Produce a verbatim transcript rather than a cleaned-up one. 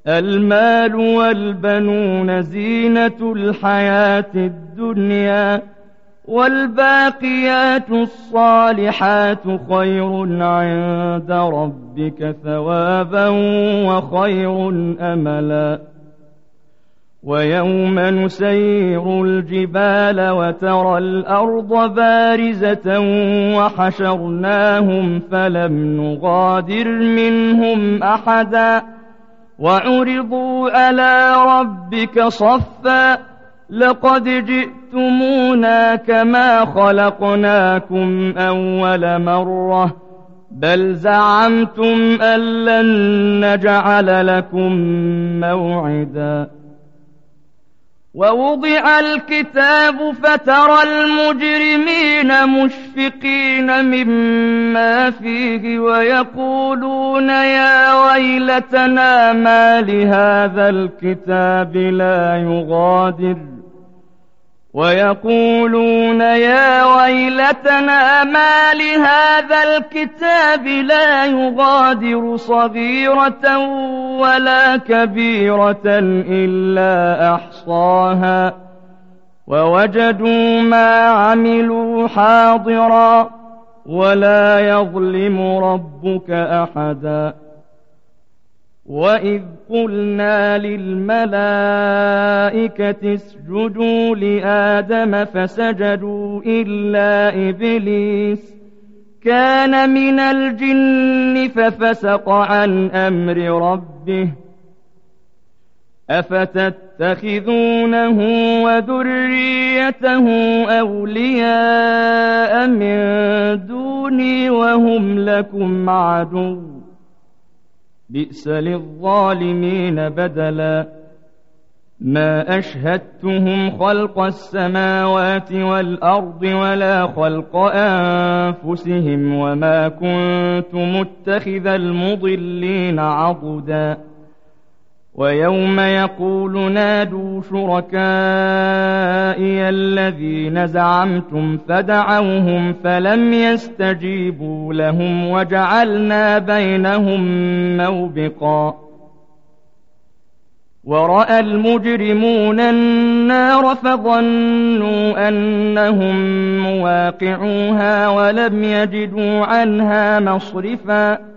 المال والبنون زينة الحياة الدنيا، والباقيات الصالحات خير عند ربك ثوابا وخير أملا. ويوم نسير الجبال وترى الأرض بارزة وحشرناهم فلم نغادر منهم أحدا وعرضوا على ربك صفا لقد جئتمونا كما خلقناكم أول مرة بل زعمتم أن لن نجعل لكم موعدا. ووضع الكتاب فترى المجرمين مشفقين مما فيه ويقولون يا ويلتنا ما لهذا الكتاب لا يغادر ويقولون يا ويلتنا ما لهذا الكتاب لا يغادر صغيرة ولا كبيرة إلا أحصاها ووجدوا ما عملوا حاضرا ولا يظلم ربك أحدا. وإذ قلنا للملائكة اسجدوا لآدم فسجدوا إلا إبليس كان من الجن ففسق عن أمر ربه أفتتخذونه وذريته أولياء من دوني وهم لكم عدو بئس للظالمين بدلا. ما أشهدتهم خلق السماوات والأرض ولا خلق أنفسهم وما كنت متخذ المضلين عضدا. ويوم يقول نادوا شركائي الذين زعمتم فدعوهم فلم يستجيبوا لهم وجعلنا بينهم موبقا. ورأى المجرمون النار فظنوا أنهم مواقعوها ولم يجدوا عنها مصرفا